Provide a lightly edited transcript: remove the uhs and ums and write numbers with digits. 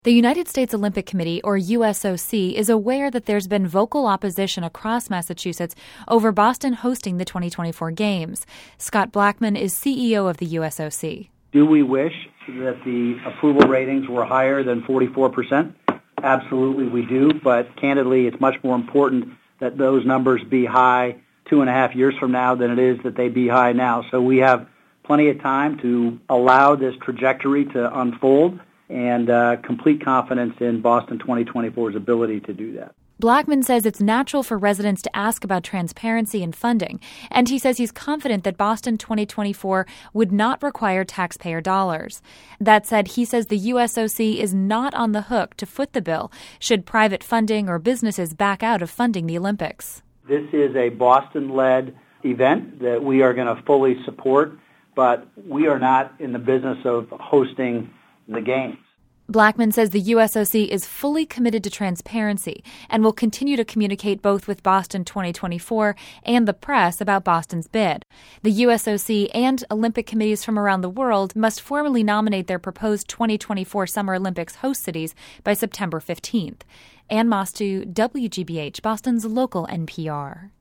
The United States Olympic Committee, or USOC, is aware that there's been vocal opposition across Massachusetts over Boston hosting the 2024 Games. Scott Blackmun is CEO of the USOC. Do we wish that the approval ratings were higher than 44%? Absolutely we do, but candidly it's much more important that those numbers be high 2.5 years from now than it is that they be high now. So we have plenty of time to allow this trajectory to unfold and complete confidence in Boston 2024's ability to do that. Blackmun says it's natural for residents to ask about transparency and funding, and he says he's confident that Boston 2024 would not require taxpayer dollars. That said, he says the USOC is not on the hook to foot the bill should private funding or businesses back out of funding the Olympics. This is a Boston-led event that we are going to fully support, but we are not in the business of hosting the Games. Blackmun says the USOC is fully committed to transparency and will continue to communicate both with Boston 2024 and the press about Boston's bid. The USOC and Olympic committees from around the world must formally nominate their proposed 2024 Summer Olympics host cities by September 15th. Ann Mostu, WGBH, Boston's local NPR.